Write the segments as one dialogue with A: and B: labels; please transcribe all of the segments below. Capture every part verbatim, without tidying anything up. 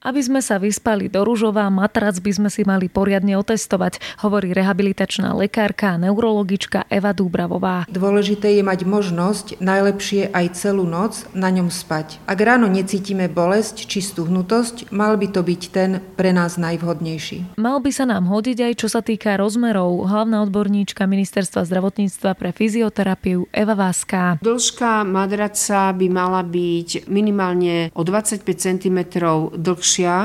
A: Aby sme sa vyspali do ružova, matrac by sme si mali poriadne otestovať, hovorí rehabilitačná lekárka a neurologička Eva Dúbravová.
B: Dôležité je mať možnosť najlepšie aj celú noc na ňom spať. Ak ráno necítime bolesť či stuhnutosť, mal by to byť ten pre nás najvhodnejší.
A: Mal by sa nám hodiť aj čo sa týka rozmerov. Hlavná odborníčka Ministerstva zdravotníctva pre fyzioterapiu Eva Váská.
C: Dĺžka madraca by mala byť minimálne o dvadsaťpäť centimetrov dlhšia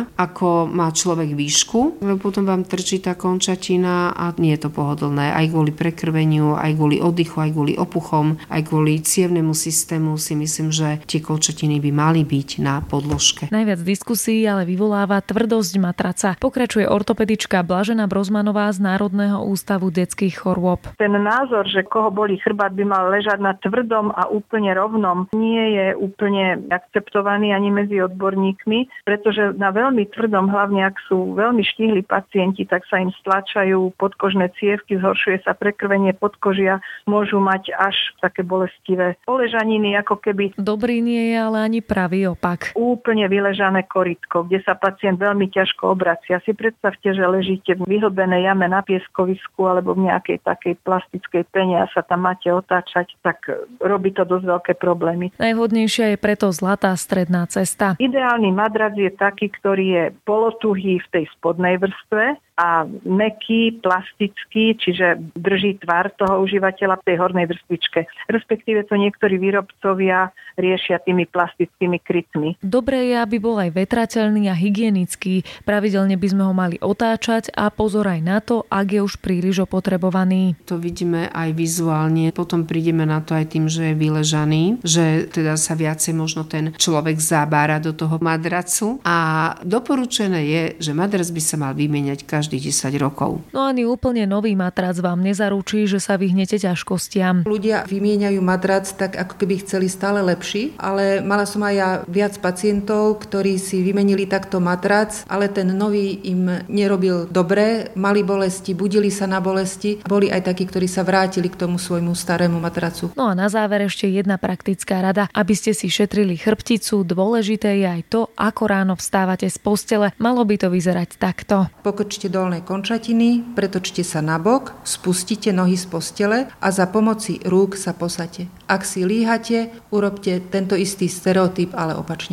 C: ako má človek výšku, lebo potom vám trčí tá končatina a nie je to pohodlné. Aj kvôli prekrveniu, aj kvôli oddychu, aj kvôli opuchom, aj kvôli cievnemu systému si myslím, že tie končatiny by mali byť na podložke.
A: Najviac diskusí ale vyvoláva tvrdosť matraca. Pokračuje ortopedička Blažená Brozmanová z Národného ústavu detských chorôb.
D: Ten názor, že koho bolí chrbát, by mal ležať na tvrdom a úplne rovnom, nie je úplne akceptovaný ani medzi odborníkmi, pretože na veľmi tvrdom, hlavne ak sú veľmi štíhli pacienti, tak sa im stlačajú podkožné cievky, zhoršuje sa prekrvenie podkožia, môžu mať až také bolestivé poležaniny, ako keby...
A: Dobrý nie je ale ani pravý opak.
D: Úplne vyležané korytko, kde sa pacient veľmi ťažko obracia. Si predstavte, že ležíte v vyhlbenej jame na pieskovisku alebo v nejakej takej plastickej pene a sa tam máte otáčať, tak robí to dosť veľké problémy.
A: Najvhodnejšia je preto zlatá stredná cesta.
D: Ideálny madrac je taký, ktorý je polotuhý v tej spodnej vrstve a mäkký, plastický, čiže drží tvár toho užívateľa v tej hornej vrstvičke. Respektíve to niektorí výrobcovia riešia tými plastickými krytmi.
A: Dobré je, aby bol aj vetrateľný a hygienický. Pravidelne by sme ho mali otáčať a pozor aj na to, ak je už príliš opotrebovaný.
C: To vidíme aj vizuálne. Potom prídeme na to aj tým, že je vyležaný, že teda sa viacej možno ten človek zabára do toho madracu. A doporučené je, že madrac by sa mal vymieňať každých desať rokov.
A: No ani úplne nový matrac vám nezaručí, že sa vyhnete ťažkostiam.
B: Ľudia vymieňajú madrac tak, ako keby chceli stále lepší, ale mala som aj ja viac pacientov, ktorí si vymenili takto matrac, ale ten nový im nerobil dobre, mali bolesti, budili sa na bolesti. Boli aj takí, ktorí sa vrátili k tomu svojmu starému matracu.
A: No a na záver ešte jedna praktická rada. Aby ste si šetrili chrbticu, dôležité je aj to, ako ráno vstávate z postele. Malo by to vyzerať takto.
B: Pokrčte dolné končatiny, pretočte sa na bok, spustite nohy z postele a za pomoci rúk sa posaďte. Ak si líhate, urobte tento istý stereotyp, ale opačne.